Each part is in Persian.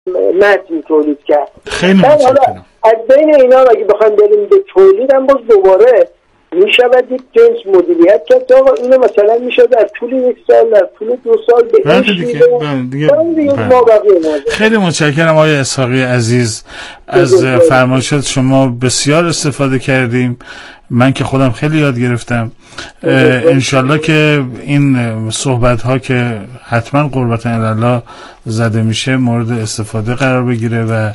متن تولید کرد. خیلی متشکرم. از بین اینا اگه بخوایم بریم به تولید هم باز دوباره میشود یک جنس مدیریت کرد که آقا اینو مثلا میشه در طول 1 سال، در طول 2 سال به این دیگه خیلی متشکرم آقای اسحاقی عزیز. از فرمایشات شما بسیار استفاده کردیم، من که خودم خیلی یاد گرفتم. انشالله که این صحبت ها که حتما قربت الله زده میشه مورد استفاده قرار بگیره و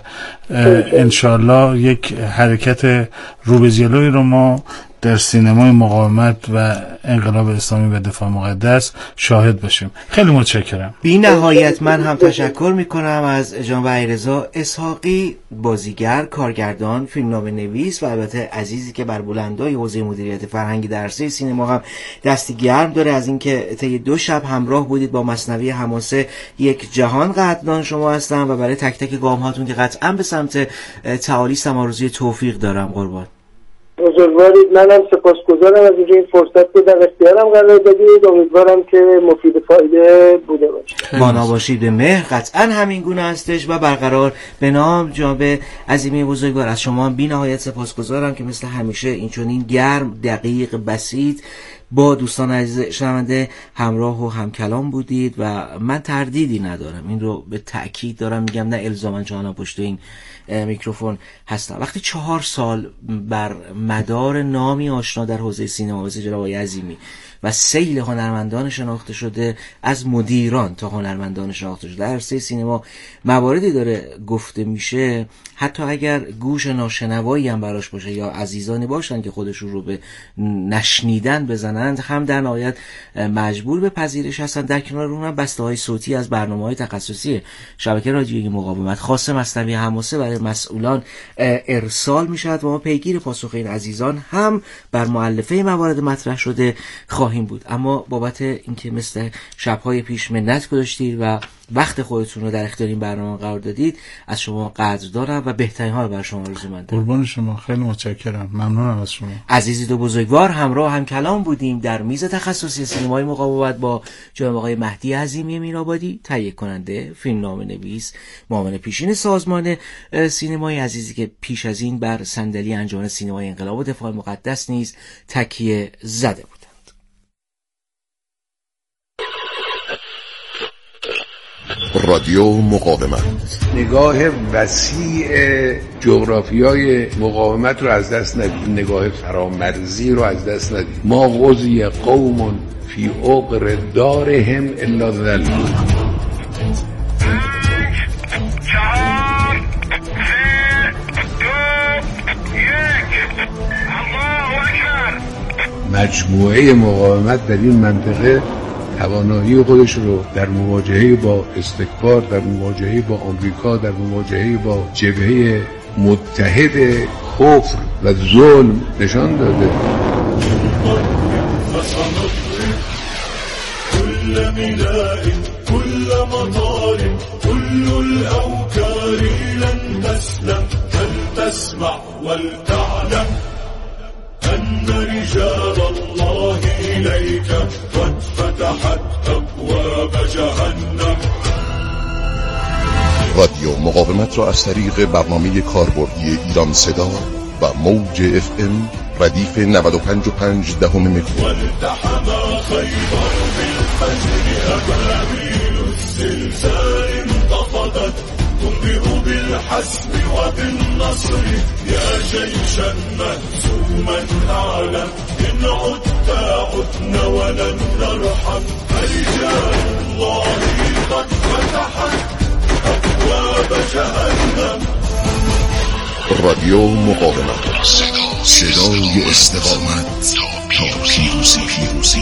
انشالله یک حرکت رو به جلوی رو ما در سینمای مقاومت و انقلاب اسلامی و دفاع مقدس شاهد باشیم. خیلی متشکرم. بی نهایت من هم تشکر میکنم از جناب علیرضا اسحاقی، بازیگر، کارگردان، فیلمنامه نویس و البته عزیزی که بر بلندای حوزه مدیریت فرهنگی در عرصه سینما هم دستی گرم داره، از اینکه طی 2 شب همراه بودید با مثنوی حماسه. یک جهان قدردان شما هستم و برای تک تک گام هاتون که قطعا به سمت تعالی است آرزوی توفیق دارم. قربان. بزرگوارید، منم سپاسگزارم از اینکه این فرصت رو در اختیارم قرار دادید. امیدوارم که مفید فایده بوده باشه. مانا باشید به مهر، قطعا همین گونه هستش و برقرار. به نام جناب عظیمی بزرگوار از شما بی نهایت سپاسگزارم که مثل همیشه اینچنین گرم، دقیق، بسیط با دوستان عزیز شنونده همراه و همکلام بودید و من تردیدی ندارم، این رو به تأکید دارم میگم، نه الزاماً چون پشت این میکروفون هستم. وقتی 4 سال بر مدار نامی آشنا در حوزه سینما مثل جناب آقای عظیمی و سیل هنرمندان شناخته شده، از مدیران تا هنرمندان شناخته شده در عرصه سینما مواردی داره گفته میشه، حتی اگر گوش ناشنوایی هم براش باشه یا عزیزانی باشن که خودشون رو به نشنیدن بزنند، هم در نهایت مجبور به پذیرش هستن. در کنار اون هم بسته‌های صوتی از برنامه‌های تخصصی شبکه رادیویی مقاومت خاص مثنوی حماسه برای مسئولان ارسال میشد و ما پیگیر پاسخ این عزیزان هم بر مؤلفه موارد مطرح شده خواهیم بود. اما بابت اینکه مثل شب‌های پیش منت گذاشتید و وقت خودتون رو در اختیار این برنامه قرار دادید، از شما قدردانم و بهترین ها رو برای شما آرزومندم. قربان شما، خیلی متشکرم، ممنونم از شما. عزیزید و بزرگوار، همراه هم کلام بودیم در میز تخصصی سینمای مقاومت با جناب آقای مهدی عظیمی میرآبادی، تهیه کننده، فیلمنامه نویس، معاون پیشین سازمان سینمای عزیزی که پیش از این بر صندلی انجمن سینمای انقلاب و دفاع مقدس نیز تکیه زده بود. رادیو مقاومت، نگاه وسیع جغرافیای مقاومت رو از دست ندید، نگاه فرامرزی رو از دست ندید. ما غزی قوم فی عقر دارهم الا ذل. مجموعه مقاومت در این منطقه توانایی خودش رو در مواجهه با استکبار، در مواجهه با آمریکا، در مواجهه با جبهه متحد کفر و ظلم نشان داده. كل ميناء كل مطار كل الأوكار لن تسلم فلتسمع ولتعلم أن رجال الله إليك قد فتحت أبواب جهنم. رادیو مقاومت را از طریق برنامه کاربردی ایران صدا و موج FM ردیف 95.5 متر والتحم خيبر بالفجر أبابيل الزلزال انتفضت تنبئ بالحسب وبالنصر يا جيشا مهزوما أعلم إن عدت عدنا ولن نرحم رجال الله قد فتحت أبواب جهنم. رادیو مقاومت، صدای استقامت تا پیروزی.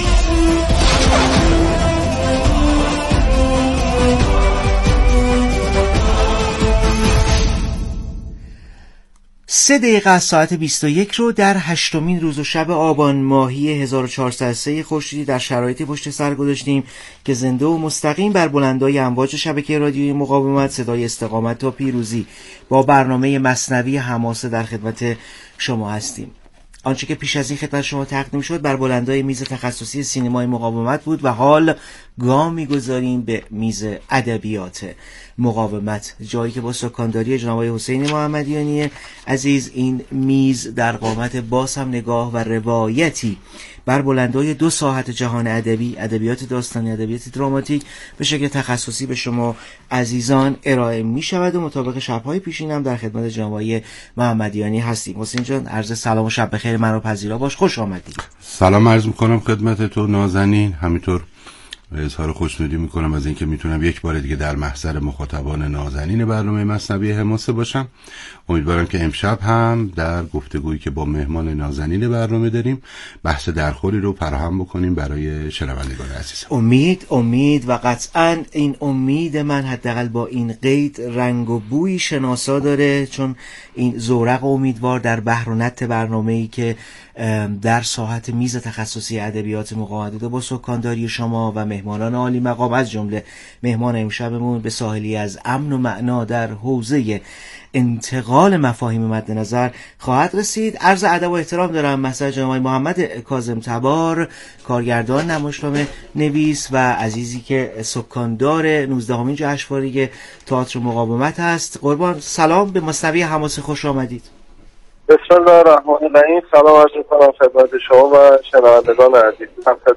3 دقیقه از ساعت 21 رو در 8مین روز و شب آبان ماهی 1403 خورشیدی در شرایطی پشت سر گذاشتیم که زنده و مستقیم بر بلندای امواج شبکه رادیویی مقاومت صدای استقامت تا پیروزی با برنامه مثنوی حماسه در خدمت شما هستیم. آنچه که پیش از این خدمت شما تقدیم شد بر بلندای میز تخصصی سینمای مقاومت بود و حال گام می‌گذاریم به میز ادبیات مقاومت، جایی که با سکانداری جناب حسین محمدیانی عزیز این میز در قامت باز هم نگاه و روایتی بر بلندای 2 ساحت جهان ادبی، ادبیات داستانی، ادبیات دراماتیک به شکل تخصصی به شما عزیزان ارائه می شود و مطابق شب‌های پیشین هم در خدمت جناب محمدیانی هستیم. حسین جان عرض سلام و شب بخیر من رو پذیرا باش، خوش آمدید. سلام عرض می‌کنم خدمت تو نازنین، همینطور اظهار خوشنودی میکنم از اینکه میتونم یک بار دیگه در محضر مخاطبان نازنین برنامه مثنوی حماسه باشم. امیدوارم که امشب هم در گفتگویی که با مهمان نازنین برنامه داریم بحث درخوری رو فراهم بکنیم برای شنوندگان عزیز. امید و قطعا این امید من حداقل با این قید رنگ و بوی شناسا داره، چون این زورق امیدوار در بحر و نت برنامه‌ای که در ساحت میز تخصصی ادبیات مقاومت با سکانداری شما و مهمانان عالی مقام از جمله مهمان امشبمون به ساحلی از امن و معنا در حوزه انتقال مفاهیم مد نظر خواهد رسید. عرض ادب و احترام دارم محضر جناب محمد کاظم تبار، کارگردان، نمایشنامه نویس و عزیزی که سکاندار 19مین جشنواره تئاتر مقاومت هست. قربان سلام، به مثنوی حماسه خوش آمدید. بسم الله الرحمن الرحیم. سلام عرض می‌کنم خدمت شما و شنوندگان عزیز.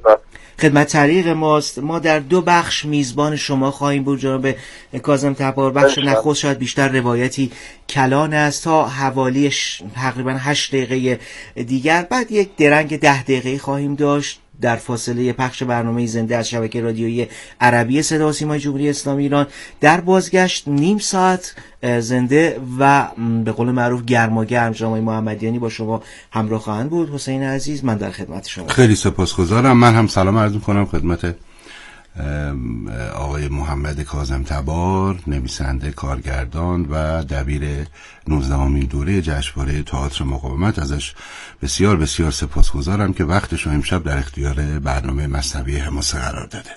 خدمت طریق ماست. ما در 2 بخش میزبان شما خواهیم بود جناب کاظم تبار. بخش نخست شاید بیشتر روایتی کلان است تا حوالی تقریبا 8 دقیقه دیگر، بعد یک درنگ 10 دقیقه خواهیم داشت در فاصله پخش برنامه زنده از شبکه رادیویی عربی صدا و سیمای جمهوری اسلامی ایران. در بازگشت نیم ساعت زنده و به قول معروف گرماگرم جناب محمدیانی با شما همراه خواهند بود. حسین عزیز من در خدمت شما. خیلی سپاسگزارم. من هم سلام عرض می‌کنم خدمت آقای محمد کاظم تبار، نویسنده، کارگردان و دبیر 19مین دوره جشنواره تئاتر مقاومت. ازش بسیار بسیار سپاسگزارم که وقتش رو امشب در اختیار برنامه مثنوی حماسه قرار داده.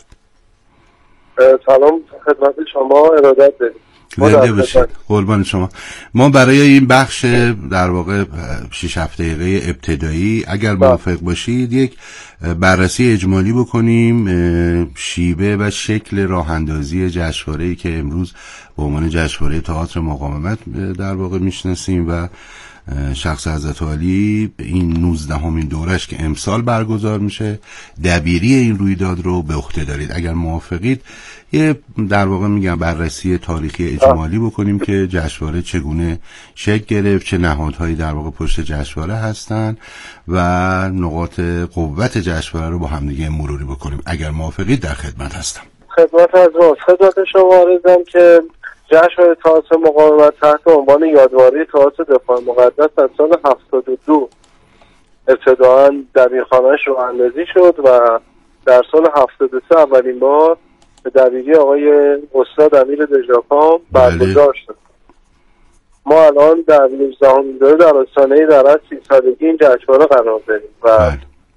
سلام خدمت شما، ارادت داریم. زنده باشید. قربان شما. ما برای این بخش در واقع 6-7 دقیقه ابتدایی اگر موافق باشید یک بررسی اجمالی بکنیم شیوه و شکل راه اندازی جشنواره‌ای که امروز به عنوان جشنواره تئاتر مقاومت در واقع میشناسیم و شخص حضرت عالی این 19مین دورش که امسال برگزار میشه دبیری این رویداد رو به عهده دارید. اگر موافقید یه در واقع میگم بررسی تاریخی اجمالی بکنیم که جشنواره چگونه شکل گرفت، چه نهادهایی در واقع پشت جشنواره هستن و نقاط قوت جشنواره رو با هم دیگه مروری بکنیم. اگر موافقید در خدمت هستم. خدمت شما عرضم که جشنواره تئاتر مقاومت تحت عنوان یادواره تئاتر دفاع مقدس از سال 72 ابتداعاً دبیرخانه‌اش راه اندازی شد و در سال 73 اولین بار به دبیری آقای استاد امیر دژاکام برگزار شد. ما الان در 19مین دوره در آستانه در از 30 سالگی این جشنواره قرار داریم و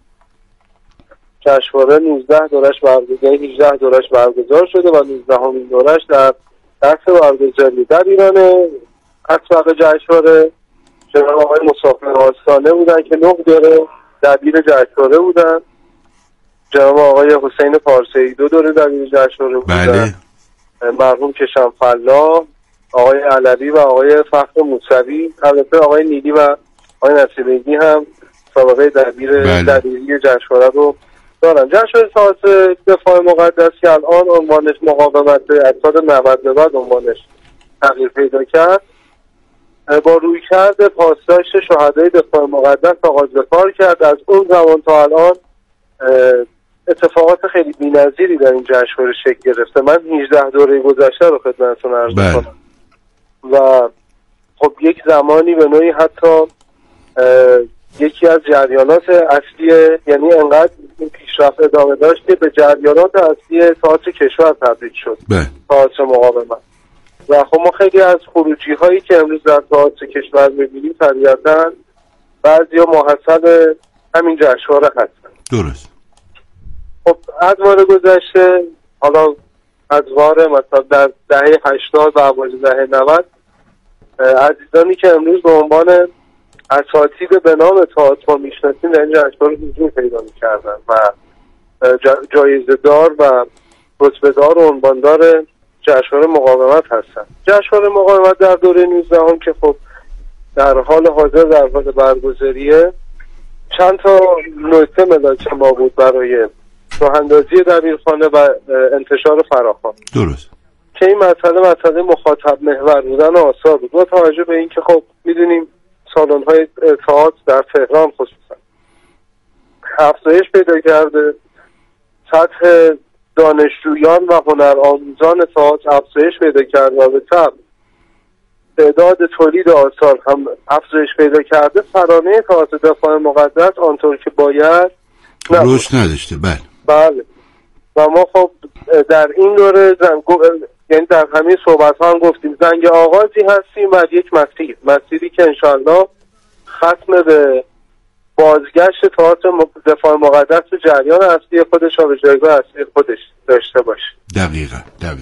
جشنواره 18 دورش برگزار شده و 19مین دورش در دست برگزاری در ایران. اسبق جشنواره جناب آقای مسافر آستانه بودن که 9 دوره دبیر جشنواره بودن. جناب آقای حسین پارسی 2 دوره دبیر جشنواره بودن. بله. مرحوم کشم فلاح، آقای علوی و آقای فخر موسوی. البته آقای نیلی و آقای نصیرالدین هم سابقه دبیری جشنواره رو دارن. جشنواره تئاتر دفاع مقدس که الان عنوانش مقاومت از سال 90 به بعد عنوانش تغییر پیدا کرد، با رویکرد پاسداشت شهدای دفاع مقدس آغاز به کار کرد. از اون زمان تا الان اتفاقات خیلی بی‌نظیری در این جشنواره شکل گرفته. من 18 دوره گذشته رو خدمتتون عرض می‌کنم و خب یک زمانی به نوعی حتی یکی از جریانات اصلی، یعنی انقدر این پیشرفت ادامه داشت که به جریانات اصلی تئاتر کشور تبدیل شد، تئاتر مقاومت. و خب ما خیلی از خروجی هایی که امروز در تئاتر کشور می‌بینیم طبیعتاً بعضیا محصل همین جشنواره هستن. درست. خب ادوار گذشته، حالا ادوار مثلا در دهه 80 و اوایل دهه 90، عزیزانی که امروز به عنوان اساتید به نام تئاتر ما میشناسیم در این جشنواره حضور پیدا میکردن و جایزه دار و رتبه دار و عنواندار جشنواره مقاومت هستن. جشنواره مقاومت در دوره 19 هم که خب در حال حاضر در حال برگزاریه، چند تا نکته ملاک ما بود برای راه اندازی دبیرخانه و انتشار فراخوان. درست. که این مسئله مخاطب محور بودن آثار بود. با توجه به اینکه خب میدونیم سالن‌های تئاتر در تهران خصوصا افزایش پیدا کرده، سطح دانشجویان و هنرآموزان تئاتر افزایش پیدا کرده و به طبع تعداد تولید آثار هم افزایش پیدا کرده، ترانه تئاتر دفاع مقدس آنطور که باید رشد نداشته. بله. و ما خب در این دوره یعنی در همین صحبت ها هم گفتیم زنگ آغازی هستیم و یک مسیری که انشاءالله ختم به بازگشت تئاتر دفاع مقدس به جریان اصلی خودش و به جایگاه اصلی خودش داشته باشه. دقیقاً.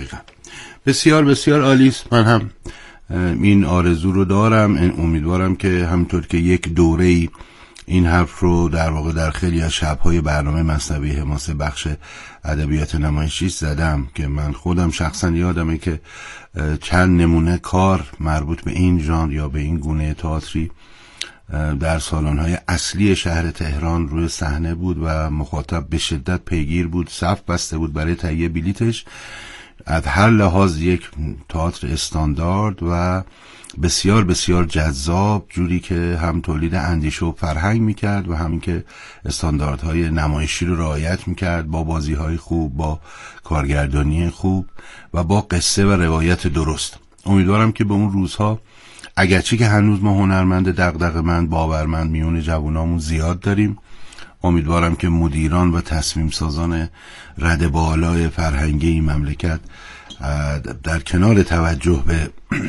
بسیار بسیار عالی است. من هم این آرزو رو دارم. امیدوارم که همونطور که یک دوره‌ای این حرف رو در واقع در خیلی از شب‌های برنامه مثنوی حماسه بخش ادبیات نمایشی زدم که من خودم شخصا یادمه که چند نمونه کار مربوط به این ژانر یا به این گونه تئاتری در سالن‌های اصلی شهر تهران روی صحنه بود و مخاطب به شدت پیگیر بود، صف بسته بود برای تهیه بلیتش. از هر لحاظ یک تئاتر استاندارد و بسیار بسیار جذاب، جوری که هم تولید اندیشه و فرهنگ میکرد و همین که استانداردهای نمایشی رو رعایت میکرد، با بازیهای خوب، با کارگردانی خوب و با قصه و روایت درست. امیدوارم که به اون روزها، اگرچه که هنوز ما هنرمند دغدغه‌مند باورمند میون جوانامون زیاد داریم، امیدوارم که مدیران و تصمیم سازان رده بالای فرهنگی این مملکت در کنار توجه به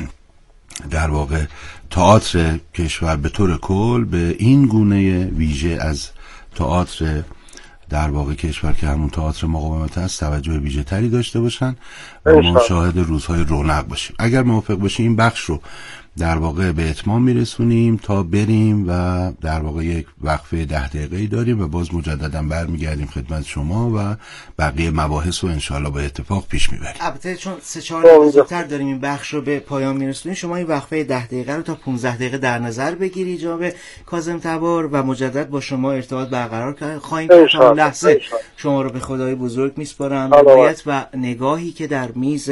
در واقع تئاتر کشور به طور کل به این گونه ویژه از تئاتر در واقع کشور که همون تئاتر مقاومت است توجه ویژه تری داشته باشن و ما شاهد روزهای رونق باشیم. اگر موافق باشیم این بخش رو در واقع به اتمام میرسونیم تا بریم و در واقع یک وقفه 10 دقیقه‌ای داریم و باز مجددا برمیگردیم خدمت شما و بقیه مباحث رو انشالله با اتفاق پیش میبریم. البته چون 3-4 دقیقه زودتر داریم این بخش رو به پایان میرسونیم، شما این وقفه 10 دقیقه رو تا 15 دقیقه در نظر بگیرید جناب کاظم تبار و مجدد با شما ارتباط برقرار خواهیم کرد. تا لحظه شما رو به خدای بزرگ میسپارم. روایت و نگاهی که در میز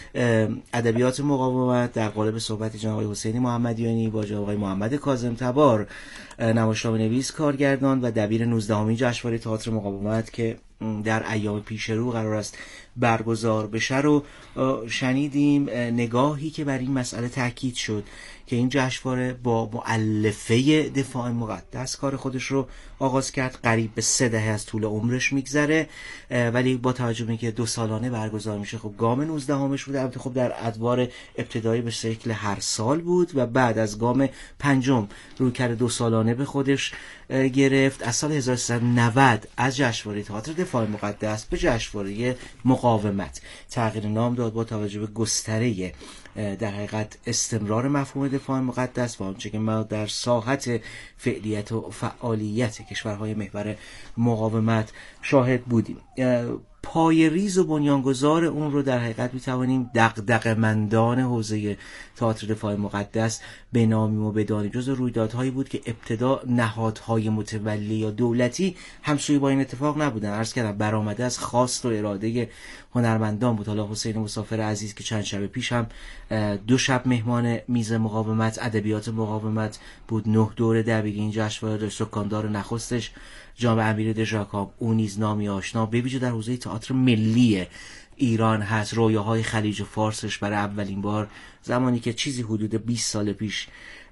ادبیات مقاومت در قالب صحبت جناب حسین محمدیانی با جناب آقای محمد کاظم تبار، نمایشنامه‌نویس، کارگردان و دبیر 19مین جشنواره تئاتر مقاومت که در ایام پیش رو قرار است برگزار بشه رو شنیدیم. نگاهی که بر این مسئله تاکید شد که این جشنواره با مؤلفه دفاع مقدس کار خودش رو آغاز کرد، قریب به 3 دهه از طول عمرش میگذره، ولی با توجه به اینکه 2 سالانه برگزار میشه، خب گام 19مش بوده. البته خب در ادوار ابتدایی به شکل هر سال بود و بعد از گام 5 رویکرد 2 سالانه به خودش گرفت. از سال 1390 از جشنواره تئاتر دفاع مقدس به جشنواره مقاومت تغییر نام داد با توجه به گستره در حقیقت استمرار مفهوم دفاع مقدس و آنچه که ما در ساحت فعلیت و فعالیت کشورهای محور مقاومت شاهد بودیم. پای ریز و بنیانگذار اون رو در حقیقت میتوانیم دغدغه‌مندان حوزه تئاتر دفاع مقدس بنامیم و بدانیم. جز رویدادهایی بود که ابتدا نهادهای متولی یا دولتی همسوی با این اتفاق نبودن. عرض کردم برآمده از خواست و اراده هنرمندان بود. حالا حسین مسافر عزیز که چند شب پیش هم 2 شب مهمان میز مقاومت ادبیات مقاومت بود، 9 دوره دبیری این جشنواره داشت، سکاندار نخستش جناب امیر دژاکاب، او نیز نامی آشنا به ویژه در حوزه تئاتر ملی ایران هست. رویاهای خلیج فارسش برای اولین بار زمانی که چیزی حدود 20 سال پیش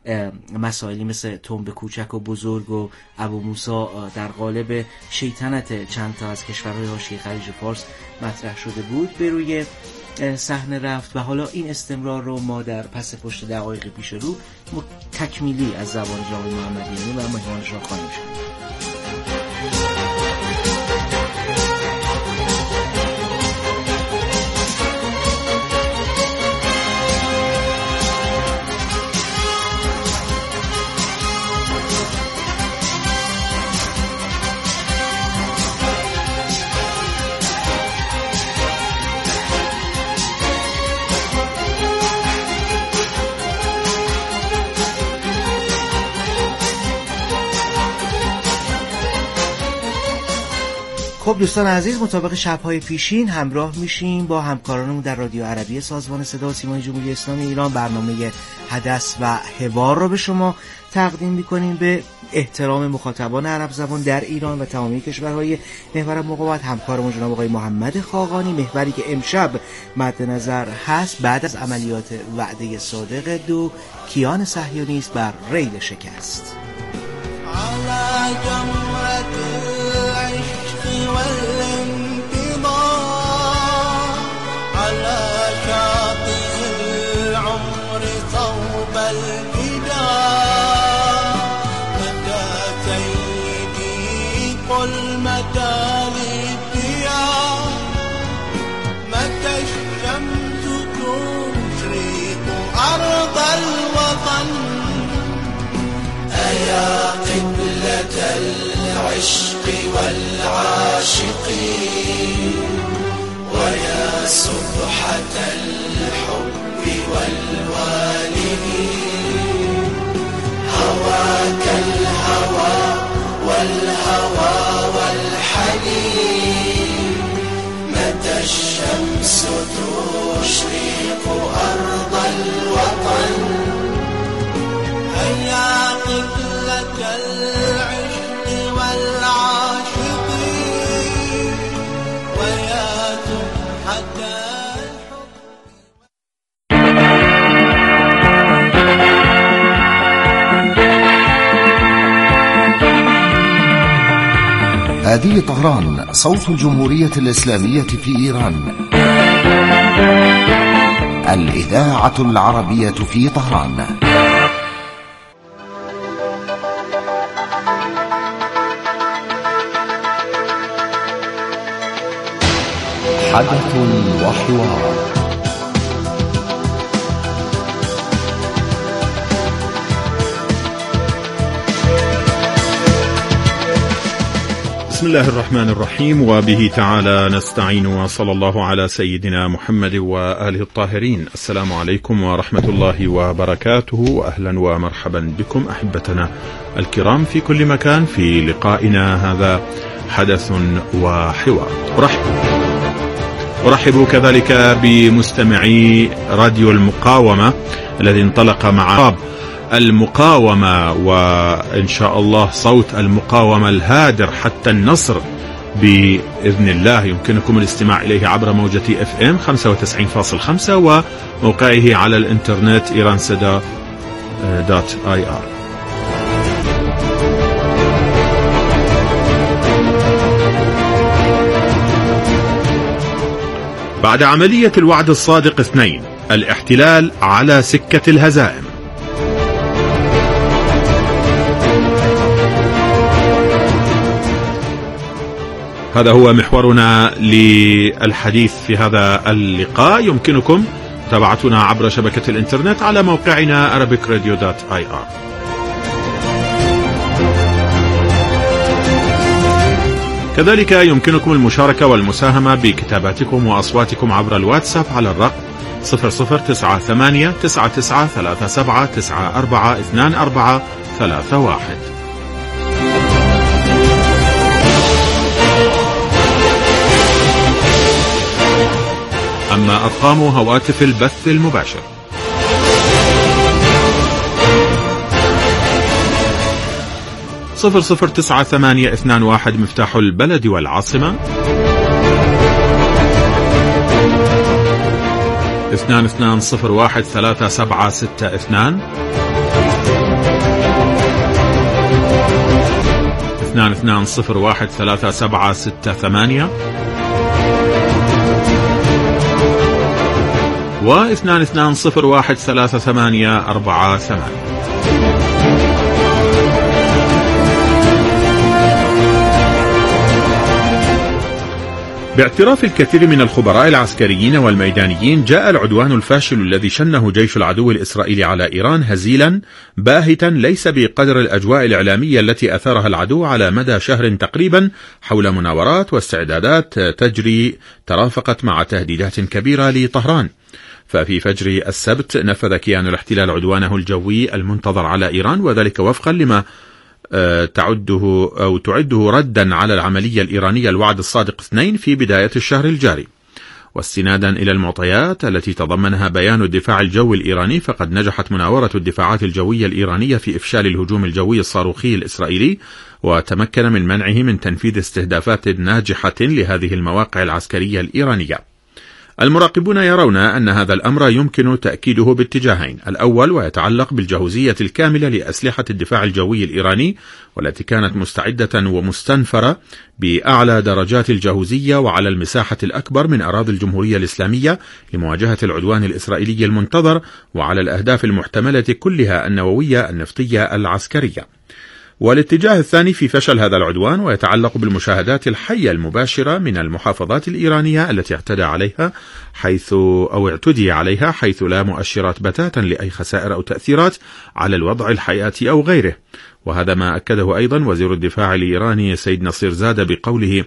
مسائلی مثل تنب کوچک و بزرگ و ابو موسی در قالب شیطنت چند تا از کشورهای حاشیه خلیج فارس مطرح شده بود به روی صحنه رفت و حالا این استمرار رو ما در پس پشت دقایق پیش رو تکمیلی از زبان جناب محمدیانی و مهمانش را خواهیم شنید. خب دوستان عزیز، مطابق شب‌های پیشین همراه میشیم با همکارانمون در رادیو عربی سازمان صدا و سیمای جمهوری اسلامی ایران. برنامه حدث و حوار رو به شما تقدیم می‌کنیم به احترام مخاطبان عرب زبان در ایران و تمامی کشورهای محور مقاومت. همکارمون جناب آقای محمد خاقانی، محوری که امشب مد نظر هست بعد از عملیات وعده صادق 2 کیان صهیونیست بر ریل شکست. يا قبلة العشق والعاشقين ويا سبحة الحب والوالدين هواك الهوى والهوى والحنين متى الشمس تشرق أرض الوطن هيا قبلة العشق والعاشقين ويا سبحة هذه طهران، صوت الجمهورية الإسلامية في إيران، الإذاعة العربية في طهران. حدث وحوار. بسم الله الرحمن الرحيم، وبه تعالى نستعين، وصلى الله على سيدنا محمد وآله الطاهرين. السلام عليكم ورحمة الله وبركاته، وأهلا ومرحبا بكم أحبتنا الكرام في كل مكان في لقائنا هذا حدث وحوار. أرحب كذلك بمستمعي راديو المقاومة الذي انطلق مع المقاومة، وإن شاء الله صوت المقاومة الهادر حتى النصر بإذن الله. يمكنكم الاستماع إليه عبر موجة FM 95.5 وموقعه على الإنترنت iranseda.ir. بعد عملية الوعد الصادق 2 الاحتلال على سكة الهزائم. هذا هو محورنا للحديث في هذا اللقاء. يمكنكم متابعتنا عبر شبكة الإنترنت على موقعنا arabicradio.ir. كذلك يمكنكم المشاركة والمساهمة بكتاباتكم وأصواتكم عبر الواتساب على الرقم 0098 9937 94 2431. أما أرقام هواتف البث المباشر 009821 مفتاح البلد والعاصمة، 2201 3762 2201 3768 و 2201 3848. باعتراف الكثير من الخبراء العسكريين والميدانيين، جاء العدوان الفاشل الذي شنه جيش العدو الإسرائيلي على إيران هزيلا باهتا ليس بقدر الأجواء الإعلامية التي أثارها العدو على مدى شهر تقريبا حول مناورات واستعدادات تجري ترافقت مع تهديدات كبيرة لطهران. ففي فجر السبت نفذ كيان الاحتلال عدوانه الجوي المنتظر على إيران، وذلك وفقا لما تعده ردا على العملية الإيرانية الوعد الصادق 2 في بداية الشهر الجاري. واستنادا إلى المعطيات التي تضمنها بيان الدفاع الجوي الإيراني، فقد نجحت مناورة الدفاعات الجوية الإيرانية في إفشال الهجوم الجوي الصاروخي الإسرائيلي، وتمكن من منعه من تنفيذ استهدافات ناجحة لهذه المواقع العسكرية الإيرانية. المراقبون يرون أن هذا الأمر يمكن تأكيده باتجاهين: الأول ويتعلق بالجاهزية الكاملة لأسلحة الدفاع الجوي الإيراني، والتي كانت مستعدة ومستنفرة بأعلى درجات الجاهزية وعلى المساحة الأكبر من أراضي الجمهورية الإسلامية لمواجهة العدوان الإسرائيلي المنتظر، وعلى الأهداف المحتملة كلها النووية النفطية العسكرية. والاتجاه الثاني في فشل هذا العدوان ويتعلق بالمشاهدات الحية المباشرة من المحافظات الإيرانية التي اعتدي عليها حيث لا مؤشرات بتاتا لأي خسائر أو تأثيرات على الوضع الحياتي أو غيره. وهذا ما أكده أيضا وزير الدفاع الإيراني سيد نصير زادة بقوله: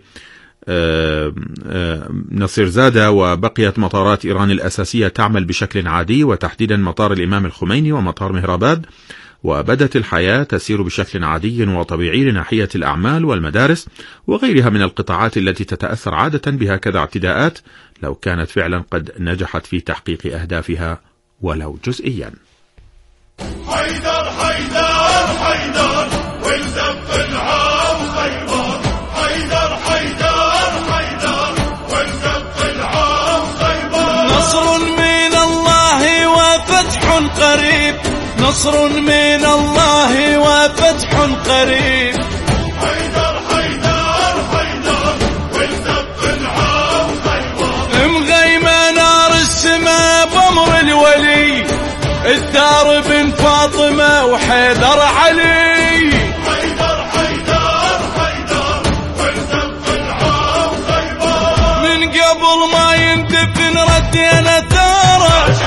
نصير زادة: وبقيت مطارات إيران الأساسية تعمل بشكل عادي، وتحديدا مطار الإمام الخميني ومطار مهراباد، وبدت الحياة تسير بشكل عادي وطبيعي لناحية الأعمال والمدارس وغيرها من القطاعات التي تتأثر عادة بهكذا اعتداءات، لو كانت فعلا قد نجحت في تحقيق أهدافها ولو جزئيا. حيدر حيدر حيدر والزق العام خيبر، حيدر حيدر حيدر والزق العام خيبر. نصر من الله وفتح قريب، نصر من الله وفتح قريب. حيدر حيدر حيدر والزق العام خيبر. مغيمة نار السماء بأمر الولي، الثار بن فاطمة وحيدر علي. حيدر حيدر حيدر والزق العام خيبر. من قبل ما يندفن ردينا ثاره،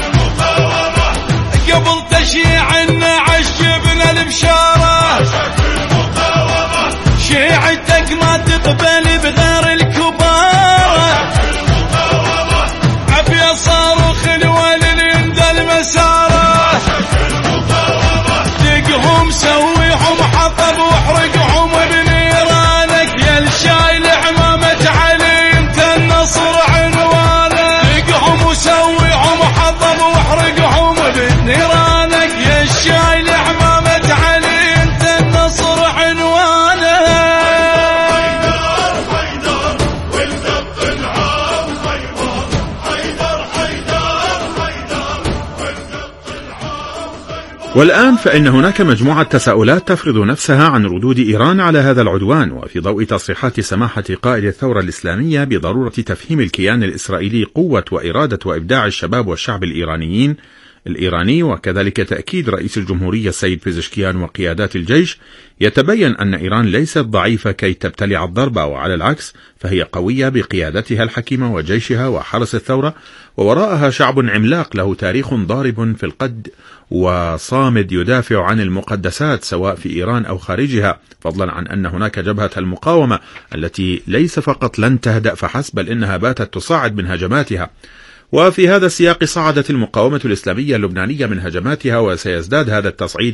قبل تشيع النعش جبنا البشارة، شيعتك ما تقبل بغير الكبارة، عافية صاروخ الولي يندل مسارة، دقهم سويهم حطب واحرقهم بنيرانك، يا الشايل عمامة علي انت النصر عنوانك، دقهم وسويهم حطب واحرقهم بنيرانك، يا الشايل عمامة علي انت النصر عنوانك. حيدر حيدر والزق العام خيبر، حيدر حيدر حيدر والزق العام خيبر. والآن فإن هناك مجموعة تساؤلات تفرض نفسها عن ردود إيران على هذا العدوان، وفي ضوء تصريحات سماحة قائد الثورة الإسلامية بضرورة تفهيم الكيان الإسرائيلي قوة وإرادة وإبداع الشباب والشعب الإيراني، وكذلك تأكيد رئيس الجمهورية السيد بيزشكيان وقيادات الجيش، يتبين أن إيران ليست ضعيفة كي تبتلع الضرب، وعلى العكس فهي قوية بقيادتها الحكيمة وجيشها وحرس الثورة، ووراءها شعب عملاق له تاريخ ضارب في القد وصامد يدافع عن المقدسات سواء في إيران أو خارجها، فضلا عن أن هناك جبهة المقاومة التي ليس فقط لن تهدأ فحسب، بل إنها باتت تصاعد من هجماتها. وفي هذا السياق صعدت المقاومة الإسلامية اللبنانية من هجماتها، وسيزداد هذا التصعيد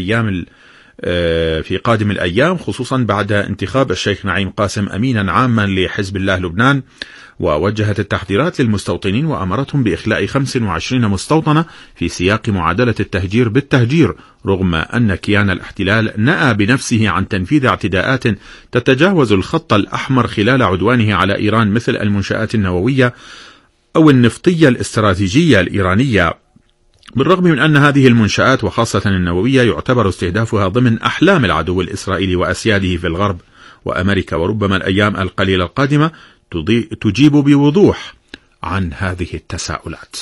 في قادم الأيام، خصوصا بعد انتخاب الشيخ نعيم قاسم أمينا عاما لحزب الله لبنان. ووجهت التحذيرات للمستوطنين وأمرتهم بإخلاء 25 مستوطنة في سياق معادلة التهجير بالتهجير، رغم أن كيان الاحتلال نأى بنفسه عن تنفيذ اعتداءات تتجاوز الخط الأحمر خلال عدوانه على إيران، مثل المنشآت النووية أو النفطية الاستراتيجية الإيرانية، بالرغم من أن هذه المنشآت وخاصة النووية يعتبر استهدافها ضمن أحلام العدو الإسرائيلي وأسياده في الغرب وأمريكا. وربما الأيام القليلة القادمة تجيب بوضوح عن هذه التساؤلات.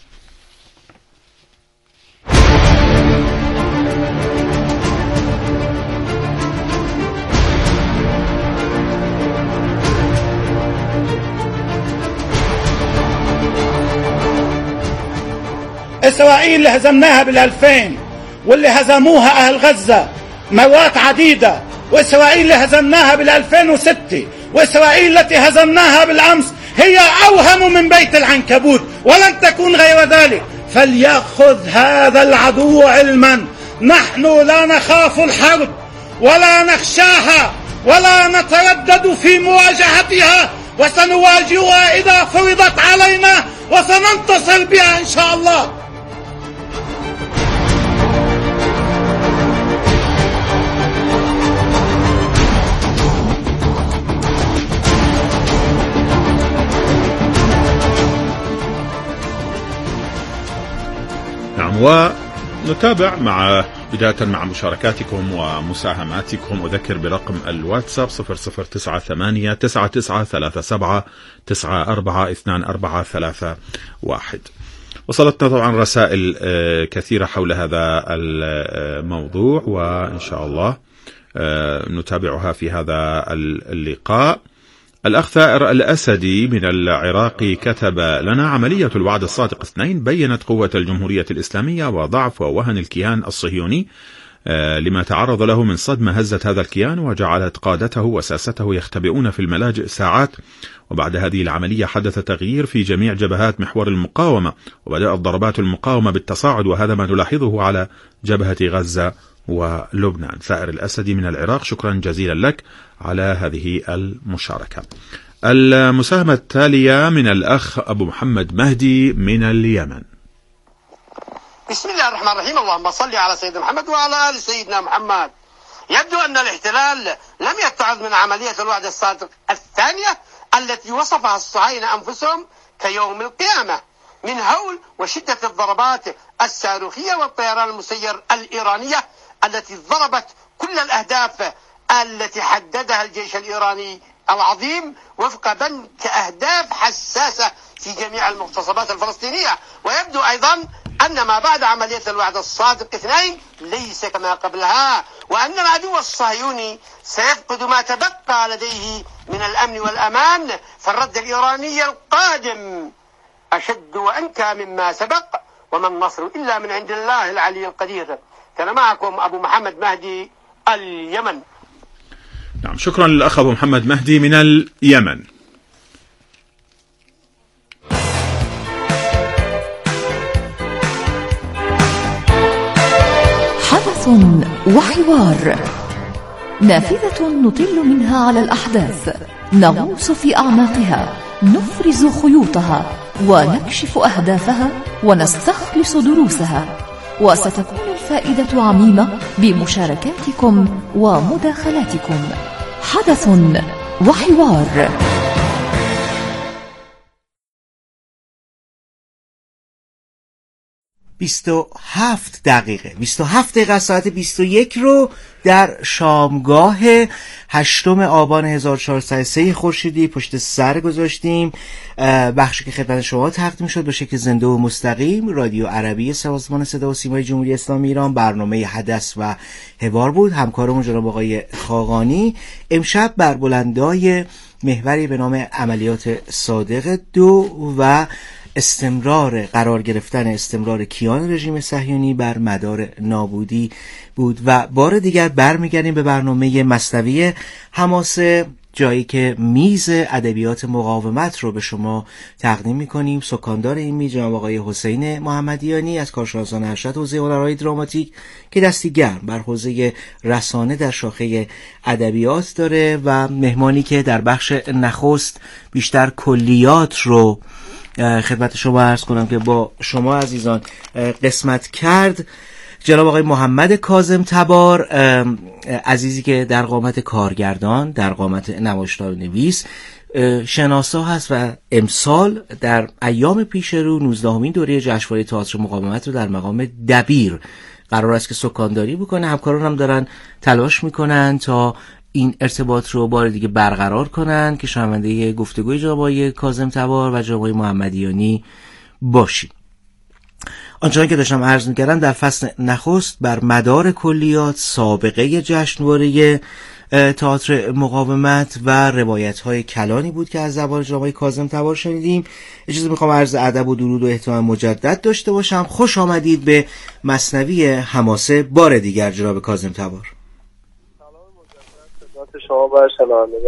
إسرائيل اللي هزمناها بال2000 واللي هزموها أهل غزة مرات عديدة، وإسرائيل اللي هزمناها بال2006، وإسرائيل التي هزمناها بالأمس هي أوهم من بيت العنكبوت ولن تكون غير ذلك. فليأخذ هذا العدو علما، نحن لا نخاف الحرب ولا نخشاها ولا نتردد في مواجهتها، وسنواجهها إذا فرضت علينا وسننتصر بها إن شاء الله. نعم، ونتابع بداية مع مشاركاتكم ومساهماتكم. أذكر برقم الواتساب 009399942431. وصلتنا طبعا رسائل كثيرة حول هذا الموضوع، وإن شاء الله نتابعها في هذا اللقاء. الأخ ثائر الأسدي من العراق كتب لنا: عملية الوعد الصادق 2 بيّنت قوة الجمهورية الإسلامية وضعف ووهن الكيان الصهيوني لما تعرض له من صدمة هزت هذا الكيان وجعلت قادته وساسته يختبئون في الملاجئ ساعات. وبعد هذه العملية حدث تغيير في جميع جبهات محور المقاومة، وبدأت ضربات المقاومة بالتصاعد، وهذا ما نلاحظه على جبهة غزة ولبنان. ثائر الأسدي من العراق، شكرا جزيلا لك على هذه المشاركة. المساهمة التالية من الأخ أبو محمد مهدي من اليمن. بسم الله الرحمن الرحيم. اللهم صل على سيدنا محمد وعلى آل سيدنا محمد. يبدو أن الاحتلال لم يتعظ من عملية الوعد الصادق الثانية التي وصفها الصهاينة أنفسهم كيوم القيامة من هول وشدة الضربات الصاروخية والطيران المسير الإيرانية التي ضربت كل الأهداف التي حددها الجيش الإيراني العظيم وفق بنك أهداف حساسة في جميع المغتصبات الفلسطينية. ويبدو أيضا أن ما بعد عملية الوعد الصادق 2 ليس كما قبلها، وأن العدو الصهيوني سيفقد ما تبقى لديه من الأمن والأمان، فالرد الإيراني القادم أشد وأنكى مما سبق، وما النصر إلا من عند الله العلي القدير. كان معكم أبو محمد مهدي اليمن. نعم، شكرا للأخ أبو محمد مهدي من اليمن. حدث وحوار، نافذة نطل منها على الأحداث، نغوص في أعماقها، نفرز خيوطها ونكشف أهدافها ونستخلص دروسها، وستكون الفائدة عميمة بمشاركاتكم ومداخلاتكم. حدث وحوار. 27 دقیقه 27 دقیقه ساعت 21 رو در شامگاه 8 آبان 1403 خورشیدی پشت سر گذاشتیم. بخشی که خدمت شما تقدیم شد به شکل زنده و مستقیم رادیو عربی سازمان صدا و سیمای جمهوری اسلامی ایران، برنامه حدث و حوار بود. همکارمون جناب آقای خاقانی امشب بر بلندای محوری به نام عملیات صادق 2 و قرار گرفتن استمرار کیان رژیم صهیونی بر مدار نابودی بود. و بار دیگر برمیگردیم به برنامه مثنوی حماسه، جایی که میز ادبیات مقاومت رو به شما تقدیم میکنیم. سکاندار این میز جناب آقای حسین محمدیانی از کارشناسان ارشد حوزه هنرهای دراماتیک که دستی گرم بر حوزه رسانه در شاخه ادبیات داره و مهمانی که در بخش نخست بیشتر کلیات رو خدمت شما عرض کنم که با شما عزیزان قسمت کرد، جناب آقای محمد کاظم تبار، عزیزی که در قامت کارگردان، در قامت نمایشنامه نویس شناسا هست و امسال در ایام پیش رو 19مین دوره جشنواره تئاتر مقاومت رو در مقام دبیر قرار است که سکانداری بکنه. همکاران هم دارن تلاش میکنن تا این ارتباط رو بار دیگه برقرار کنن که شنونده گفتگوی جناب آقای کاظم تبار و جناب آقای محمدیانی باشیم. آنچنان که داشتم عرض می‌کردم در فصل نخست بر مدار کلیات سابقه جشنواره تئاتر مقاومت و روایت‌های کلانی بود که از زبان جناب آقای کاظم تبار شنیدیم. اجازه می‌خوام عرض ادب و درود و احترام مجدد داشته باشم. خوش آمدید به مثنوی حماسه بار دیگر جناب کاظم تبار. شما برشنونده